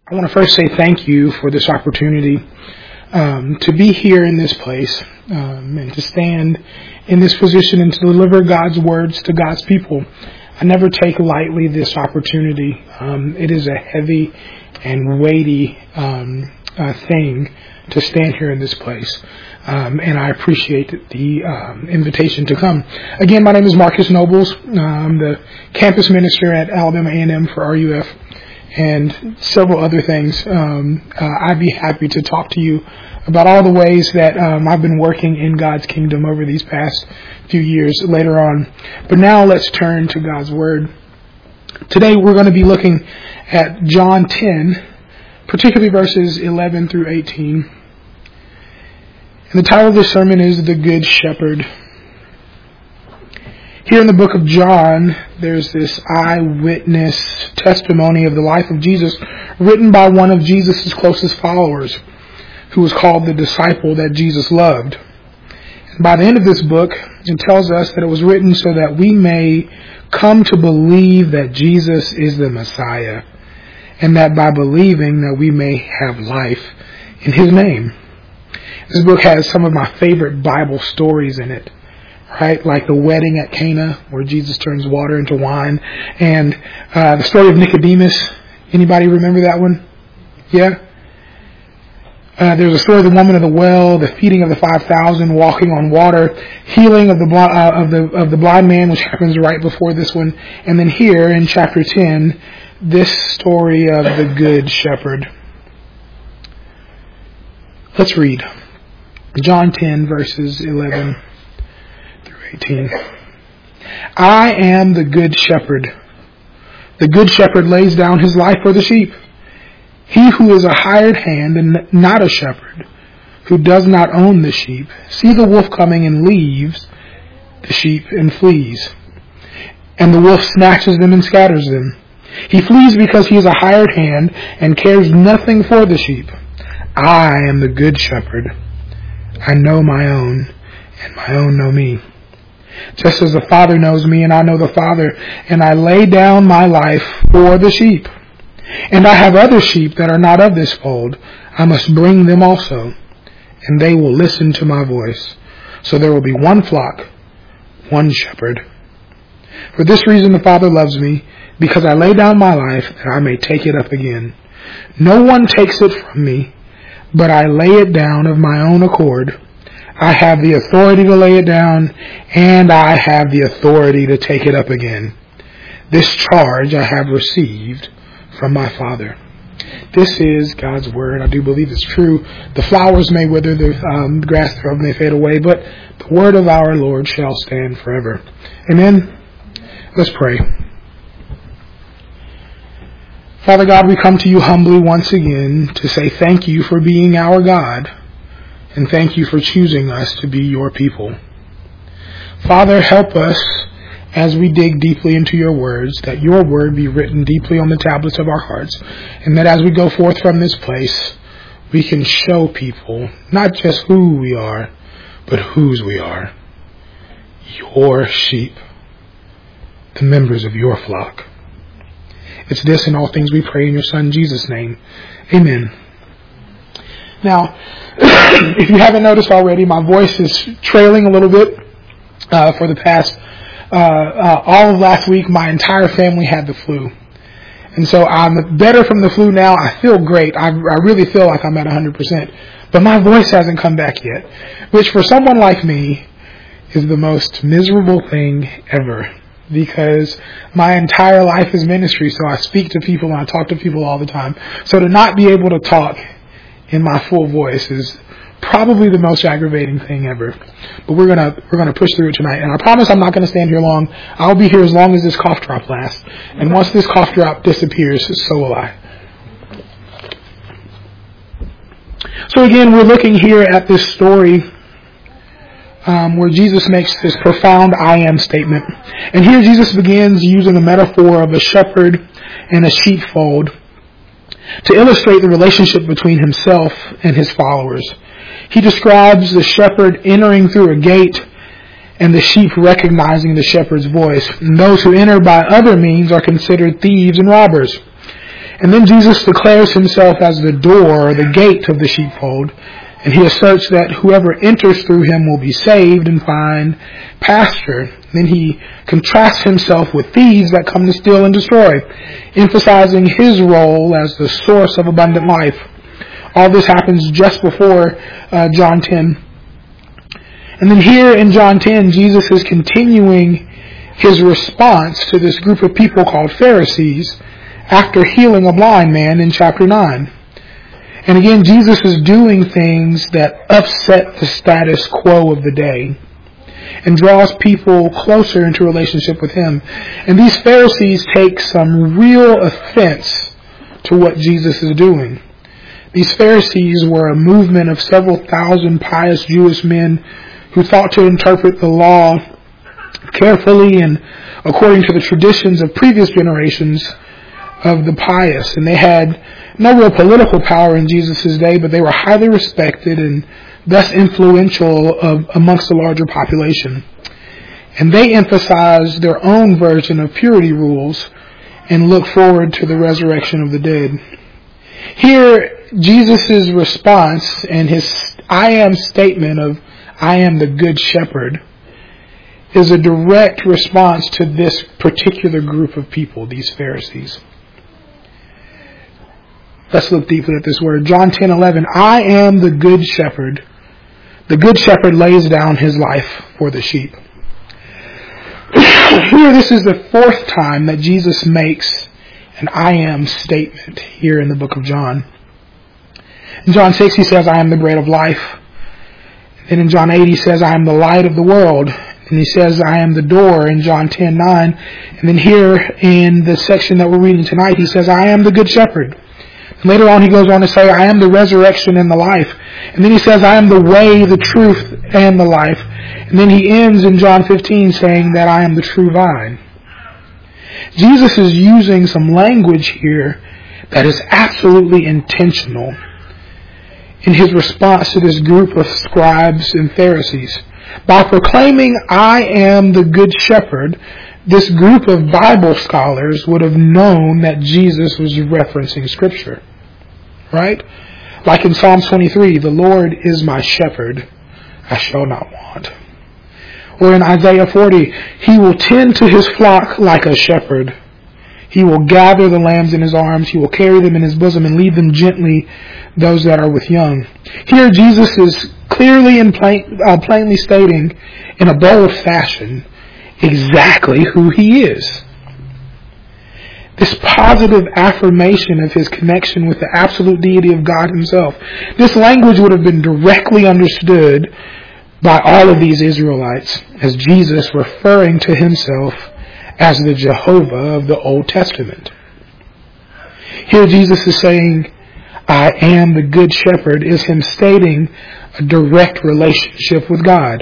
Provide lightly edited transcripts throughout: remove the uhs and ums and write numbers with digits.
I want to first say thank you for this opportunity to be here in this place and to stand in this position and to deliver God's words to God's people. I never take lightly this opportunity. It is a heavy and weighty thing to stand here in this place. And I appreciate the invitation to come. Again, my name is Marcus Nobles. I'm the campus minister at Alabama A&M for RUF and several other things. I'd be happy to talk to you about all the ways that I've been working in God's kingdom over these past few years later on. But now let's turn to God's Word. Today we're going to be looking at John 10, particularly verses 11 through 18. And the title of this sermon is The Good Shepherd. Here in the book of John, there's this eyewitness testimony of the life of Jesus written by one of Jesus' closest followers, who was called the disciple that Jesus loved. And by the end of this book, it tells us that it was written so that we may come to believe that Jesus is the Messiah, and that by believing that we may have life in His name. This book has some of my favorite Bible stories in it, right? Like the wedding at Cana, where Jesus turns water into wine, and the story of Nicodemus. Anybody remember that one? Yeah? There's a story of the woman of the well, the feeding of the 5,000, walking on water, healing of the blind man, which happens right before this one, and then here in chapter 10, this story of the Good Shepherd. Let's read John 10, verses 11 through 18. I am the Good Shepherd. The Good Shepherd lays down his life for the sheep. He who is a hired hand and not a shepherd, who does not own the sheep, sees the wolf coming and leaves the sheep and flees. And the wolf snatches them and scatters them. He flees because he is a hired hand and cares nothing for the sheep. I am the Good Shepherd. I know my own, and my own know me. Just as the Father knows me, and I know the Father, and I lay down my life for the sheep. And I have other sheep that are not of this fold. I must bring them also, and they will listen to my voice. So there will be one flock, one shepherd. For this reason the Father loves me, because I lay down my life that I may take it up again. No one takes it from me, but I lay it down of my own accord. I have the authority to lay it down, and I have the authority to take it up again. This charge I have received from my Father. This is God's Word. I do believe it's true. The flowers may wither, the grass thereof may fade away, but the Word of our Lord shall stand forever. Amen. Let's pray. Father God, we come to you humbly once again to say thank you for being our God, and thank you for choosing us to be your people. Father, help us as we dig deeply into your words, that your word be written deeply on the tablets of our hearts, and that as we go forth from this place, we can show people not just who we are, but whose we are. Your sheep, the members of your flock. It's this and all things we pray in your Son, Jesus' name. Amen. Now, if you haven't noticed already, my voice is trailing a little bit for the past all of last week. My entire family had the flu. And so I'm better from the flu now. I feel great. I really feel like I'm at 100%. But my voice hasn't come back yet, which for someone like me is the most miserable thing ever. Because my entire life is ministry, so I speak to people and I talk to people all the time. So to not be able to talk in my full voice is probably the most aggravating thing ever. But we're gonna push through it tonight. And I promise I'm not gonna stand here long. I'll be here as long as this cough drop lasts. And once this cough drop disappears, so will I. So again, we're looking here at this story where Jesus makes this profound I am statement. And here Jesus begins using a metaphor of a shepherd and a sheepfold to illustrate the relationship between himself and his followers. He describes the shepherd entering through a gate and the sheep recognizing the shepherd's voice. And those who enter by other means are considered thieves and robbers. And then Jesus declares himself as the door or the gate of the sheepfold. And he asserts that whoever enters through him will be saved and find pasture. Then he contrasts himself with thieves that come to steal and destroy, emphasizing his role as the source of abundant life. All this happens just before John 10. And then here in John 10, Jesus is continuing his response to this group of people called Pharisees after healing a blind man in chapter 9. And again, Jesus is doing things that upset the status quo of the day and draws people closer into relationship with him. And these Pharisees take some real offense to what Jesus is doing. These Pharisees were a movement of several thousand pious Jewish men who thought to interpret the law carefully and according to the traditions of previous generations of the pious. And they had no real political power in Jesus' day, but they were highly respected and thus influential amongst the larger population. And they emphasized their own version of purity rules and looked forward to the resurrection of the dead. Here, Jesus' response and his I am statement of I am the good shepherd is a direct response to this particular group of people, these Pharisees. Let's look deeply at this word. John 10:11. I am the good shepherd. The good shepherd lays down his life for the sheep. Here, this is the fourth time that Jesus makes an I am statement here in the book of John. In John 6, he says, I am the bread of life. Then in John 8, he says, I am the light of the world. And he says, I am the door in John 10:9. And then here in the section that we're reading tonight, he says, I am the good shepherd. And later on, he goes on to say, I am the resurrection and the life. And then he says, I am the way, the truth, and the life. And then he ends in John 15 saying that I am the true vine. Jesus is using some language here that is absolutely intentional in his response to this group of scribes and Pharisees. By proclaiming, I am the good shepherd, this group of Bible scholars would have known that Jesus was referencing Scripture. Right? Like in Psalm 23, the Lord is my shepherd, I shall not want. Or in Isaiah 40, he will tend to his flock like a shepherd. He will gather the lambs in his arms. He will carry them in his bosom and lead them gently, those that are with young. Here Jesus is clearly and plainly stating in a bold fashion exactly who he is. This positive affirmation of his connection with the absolute deity of God himself. This language would have been directly understood by all of these Israelites as Jesus referring to himself as the Jehovah of the Old Testament. Here Jesus is saying, I am the good shepherd, is him stating a direct relationship with God.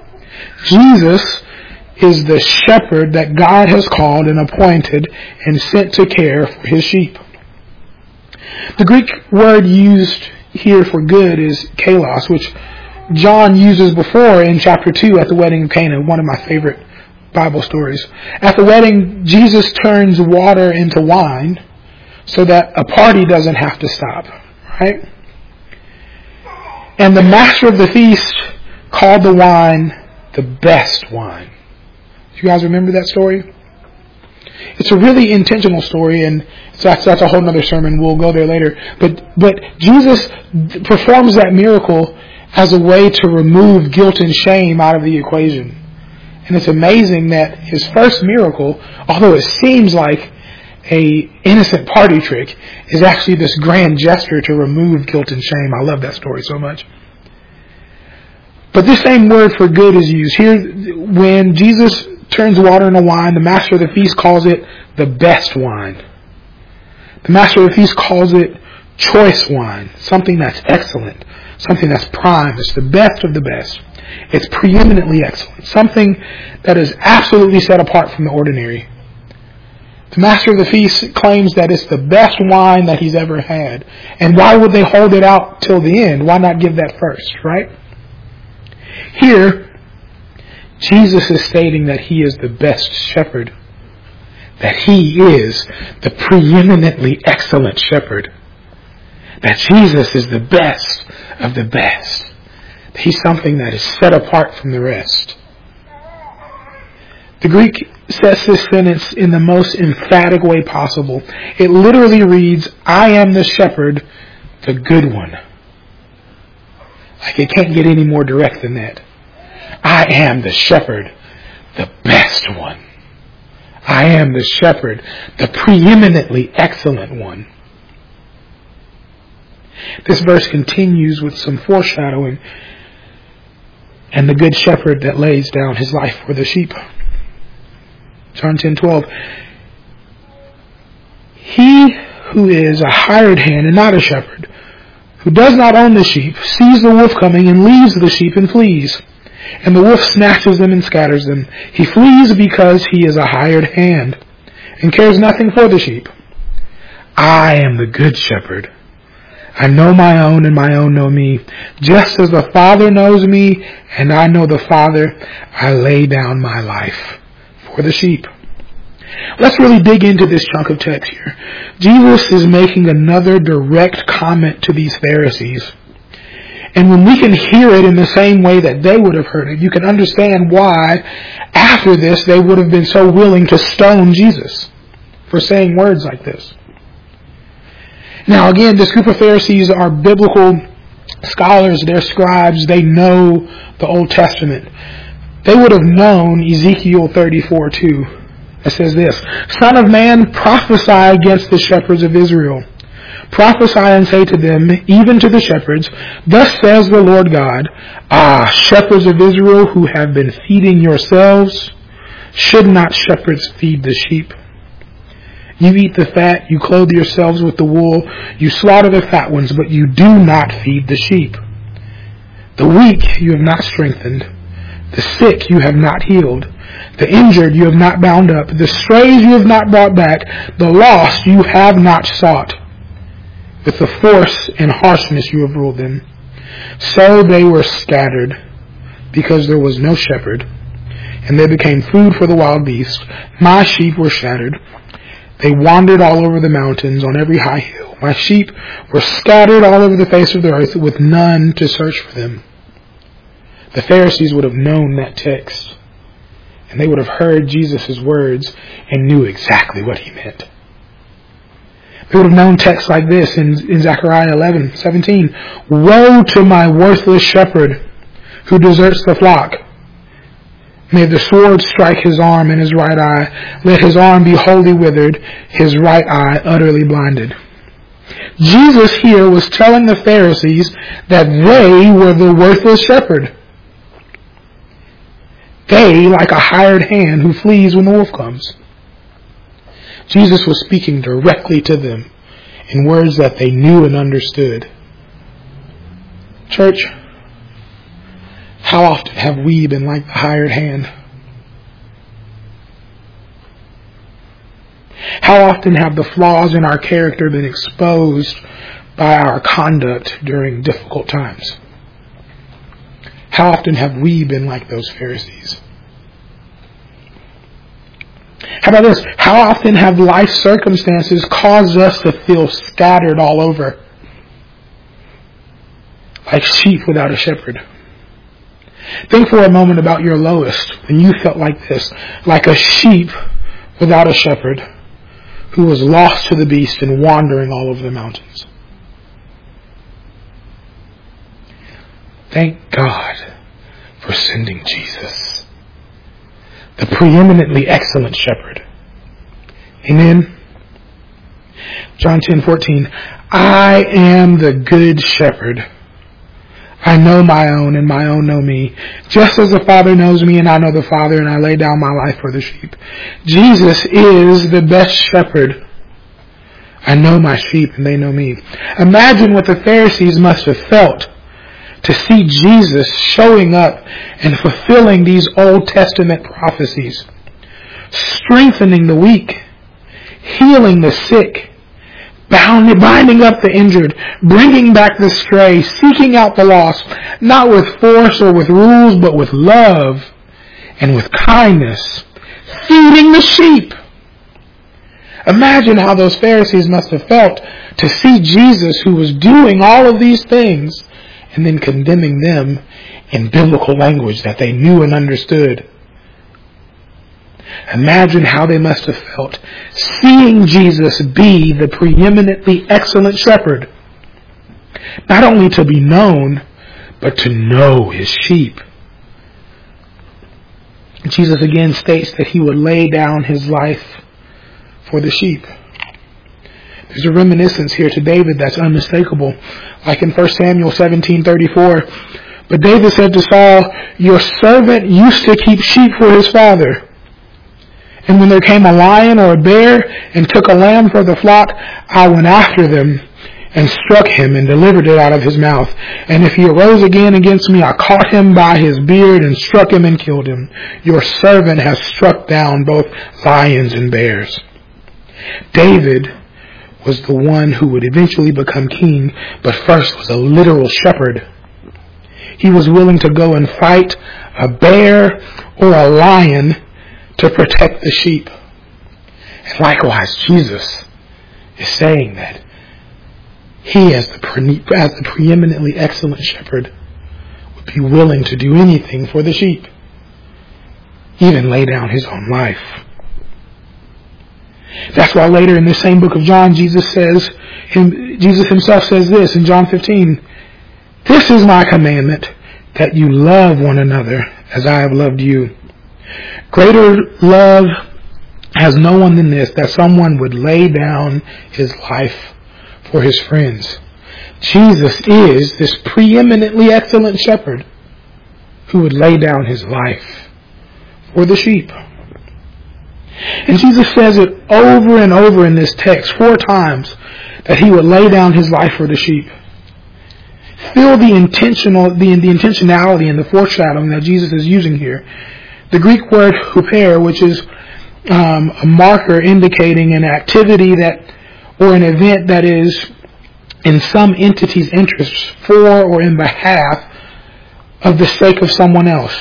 Jesus is the shepherd that God has called and appointed and sent to care for his sheep. The Greek word used here for good is kalos, which John uses before in chapter 2 at the wedding of Cana, one of my favorite Bible stories. At the wedding, Jesus turns water into wine so that a party doesn't have to stop, right? And the master of the feast called the wine the best wine. Do you guys remember that story? It's a really intentional story, and that's a whole other sermon. We'll go there later. But Jesus performs that miracle as a way to remove guilt and shame out of the equation. And it's amazing that his first miracle, although it seems like a innocent party trick, is actually this grand gesture to remove guilt and shame. I love that story so much. But this same word for good is used here. When Jesus turns water into wine, the master of the feast calls it the best wine. The master of the feast calls it choice wine, something that's excellent, something that's prime. It's the best of the best. It's preeminently excellent, something that is absolutely set apart from the ordinary. The master of the feast claims that it's the best wine that he's ever had. And why would they hold it out till the end? Why not give that first, right? Here, Jesus is stating that he is the best shepherd. that he is the preeminently excellent shepherd. That Jesus is the best of the best. He's something that is set apart from the rest. The Greek says this sentence in the most emphatic way possible. It literally reads, I am the shepherd, the good one. Like it can't get any more direct than that. I am the shepherd, the best one. I am the shepherd, the preeminently excellent one. This verse continues with some foreshadowing and the good shepherd that lays down his life for the sheep. John 10:12. He who is a hired hand and not a shepherd, who does not own the sheep, sees the wolf coming and leaves the sheep and flees. And the wolf snatches them and scatters them. He flees because he is a hired hand and cares nothing for the sheep. I am the good shepherd. I know my own and my own know me. Just as the Father knows me and I know the Father, I lay down my life for the sheep. Let's really dig into this chunk of text here. Jesus is making another direct comment to these Pharisees. And when we can hear it in the same way that they would have heard it, you can understand why after this they would have been so willing to stone Jesus for saying words like this. Now again, this group of Pharisees are biblical scholars, they're scribes, they know the Old Testament. They would have known Ezekiel 34:2. It says this, Son of man, prophesy against the shepherds of Israel. Prophesy and say to them, even to the shepherds, thus says the Lord God, shepherds of Israel who have been feeding yourselves, should not shepherds feed the sheep? You eat the fat, you clothe yourselves with the wool, you slaughter the fat ones, but you do not feed the sheep. The weak you have not strengthened, the sick you have not healed, the injured you have not bound up, the strays you have not brought back, the lost you have not sought. With the force and harshness you have ruled them. So they were scattered, because there was no shepherd, and they became food for the wild beasts. My sheep were shattered. They wandered all over the mountains, on every high hill. My sheep were scattered all over the face of the earth, with none to search for them. The Pharisees would have known that text, and they would have heard Jesus' words and knew exactly what he meant. They would have known texts like this in Zechariah 11:17. Woe to my worthless shepherd who deserts the flock. May the sword strike his arm and his right eye. Let his arm be wholly withered, his right eye utterly blinded. Jesus here was telling the Pharisees that they were the worthless shepherd. They, like a hired hand who flees when the wolf comes. Jesus was speaking directly to them in words that they knew and understood. Church, how often have we been like the hired hand? How often have the flaws in our character been exposed by our conduct during difficult times? How often have we been like those Pharisees? How about this? How often have life circumstances caused us to feel scattered all over, like sheep without a shepherd? Think for a moment about your lowest, when you felt like this, like a sheep without a shepherd, who was lost to the beast and wandering all over the mountains. Thank God for sending Jesus, the preeminently excellent shepherd. Amen. John 10:14. I am the good shepherd. I know my own and my own know me. Just as the Father knows me and I know the Father, and I lay down my life for the sheep. Jesus is the best shepherd. I know my sheep and they know me. Imagine what the Pharisees must have felt to see Jesus showing up and fulfilling these Old Testament prophecies, strengthening the weak, healing the sick, binding up the injured, bringing back the stray, seeking out the lost, not with force or with rules, but with love and with kindness, feeding the sheep. Imagine how those Pharisees must have felt to see Jesus, who was doing all of these things, and then condemning them in biblical language that they knew and understood. Imagine how they must have felt seeing Jesus be the preeminently excellent shepherd. Not only to be known, but to know his sheep. Jesus again states that he would lay down his life for the sheep. There's a reminiscence here to David that's unmistakable. Like in 1 Samuel 17:34. But David said to Saul, "Your servant used to keep sheep for his father. And when there came a lion or a bear and took a lamb for the flock, I went after them and struck him and delivered it out of his mouth. And if he arose again against me, I caught him by his beard and struck him and killed him. Your servant has struck down both lions and bears." David was the one who would eventually become king, but first was a literal shepherd. He was willing to go and fight a bear or a lion to protect the sheep. And likewise, Jesus is saying that he, as the preeminently excellent shepherd, would be willing to do anything for the sheep, even lay down his own life. That's why later in the same book of John, Jesus himself says this in John 15, "This is my commandment, that you love one another as I have loved you. Greater love has no one than this, that someone would lay down his life for his friends." Jesus is this preeminently excellent shepherd who would lay down his life for the sheep. And Jesus says it over and over in this text 4 times that he would lay down his life for the sheep. Feel the intentionality and the foreshadowing that Jesus is using here. The Greek word huper, which is a marker indicating an activity that, or an event that is in some entity's interest for or in behalf of the sake of someone else.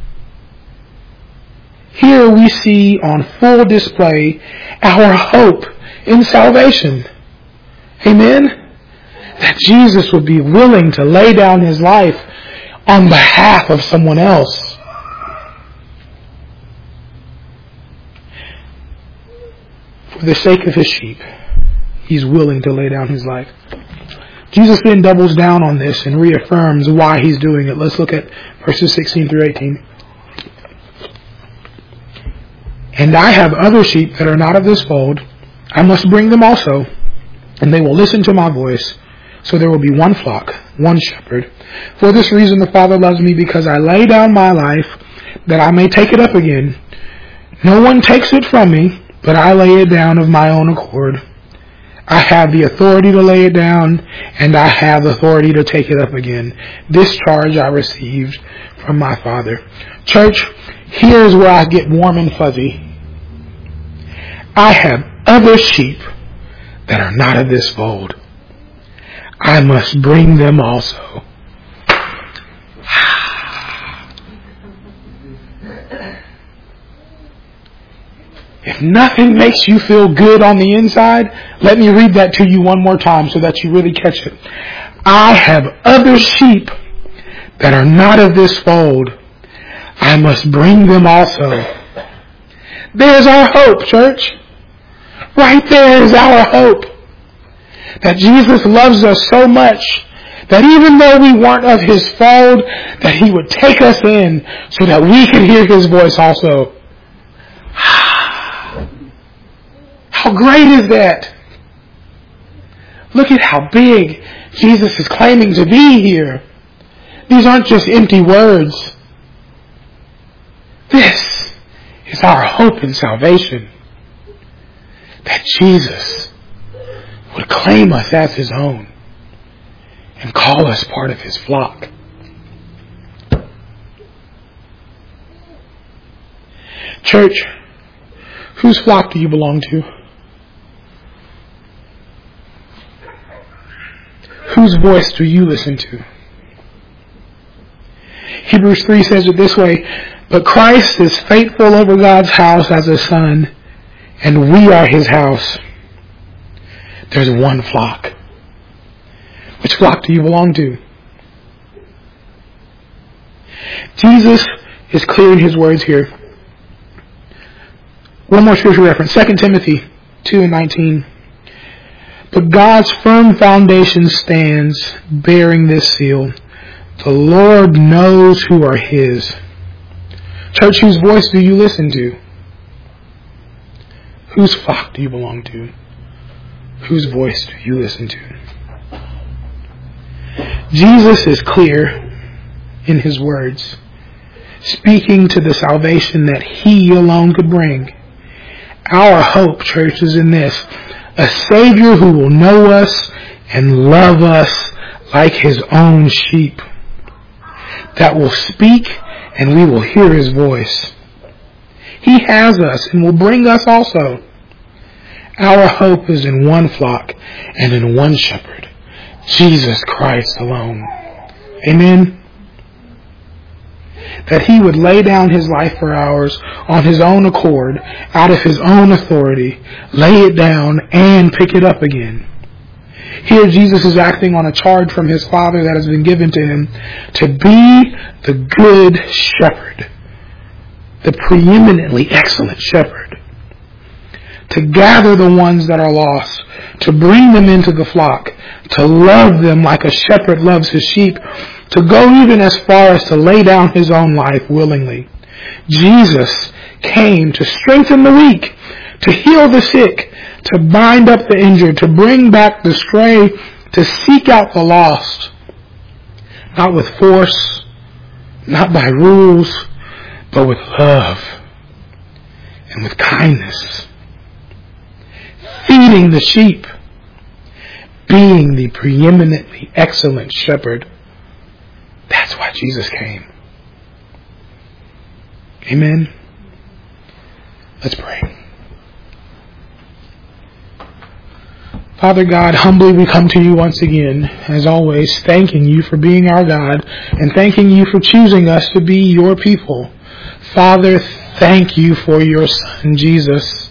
Here we see on full display our hope in salvation. Amen? That Jesus would be willing to lay down his life on behalf of someone else. For the sake of his sheep, he's willing to lay down his life. Jesus then doubles down on this and reaffirms why he's doing it. Let's look at verses 16 through 18. "And I have other sheep that are not of this fold. I must bring them also, and they will listen to my voice. So there will be one flock, one shepherd. For this reason the Father loves me, because I lay down my life, that I may take it up again. No one takes it from me, but I lay it down of my own accord. I have the authority to lay it down, and I have authority to take it up again. This charge I received from my Father." Church, here's where I get warm and fuzzy. I have other sheep that are not of this fold. I must bring them also. If nothing makes you feel good on the inside, let me read that to you one more time so that you really catch it. I have other sheep that are not of this fold. I must bring them also. There's our hope, church. Right there is our hope. That Jesus loves us so much that even though we weren't of his fold, that he would take us in so that we could hear his voice also. How great is that? Look at how big Jesus is claiming to be here. These aren't just empty words. This is our hope in salvation. That Jesus would claim us as his own and call us part of his flock. Church, whose flock do you belong to? Whose voice do you listen to? Hebrews 3 says it this way, "But Christ is faithful over God's house as a son. and we are his house. There's one flock. Which flock do you belong to? Jesus is clear in his words here. One more scripture reference, 2 Timothy 2:19. But God's firm foundation stands, bearing this seal: the Lord knows who are his. Church, whose voice do you listen to? Whose flock do you belong to? Whose voice do you listen to? Jesus is clear in his words, speaking to the salvation that he alone could bring. Our hope, church, is in this: a Savior who will know us and love us like his own sheep, that will speak and we will hear his voice. He has us and will bring us also. Our hope is in one flock and in one shepherd, Jesus Christ alone. Amen. That he would lay down his life for ours on his own accord, out of his own authority, lay it down and pick it up again. Here Jesus is acting on a charge from his Father that has been given to him to be the good shepherd, the preeminently excellent shepherd, to gather the ones that are lost, to bring them into the flock, to love them like a shepherd loves his sheep, to go even as far as to lay down his own life willingly. Jesus came to strengthen the weak, to heal the sick, to bind up the injured, to bring back the stray, to seek out the lost. Not with force, not by rules, but with love and with kindness. Feeding the sheep, being the preeminently excellent shepherd. That's why Jesus came. Amen. Let's pray. Father God, humbly we come to you once again, as always, thanking you for being our God and thanking you for choosing us to be your people. Father, thank you for your Son, Jesus,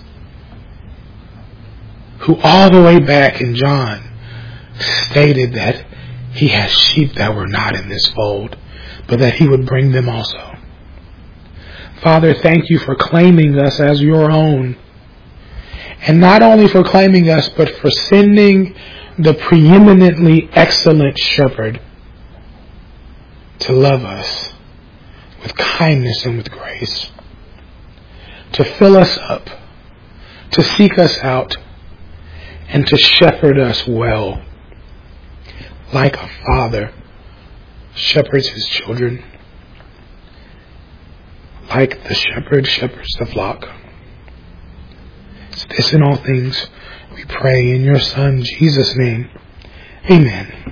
who all the way back in John stated that he has sheep that were not in this fold, but that he would bring them also. Father, thank you for claiming us as your own. And not only for claiming us, but for sending the preeminently excellent shepherd to love us with kindness and with grace, to fill us up, to seek us out, and to shepherd us well, like a father shepherds his children, like the shepherd shepherds the flock. It's this in all things we pray in your Son, Jesus' name. Amen.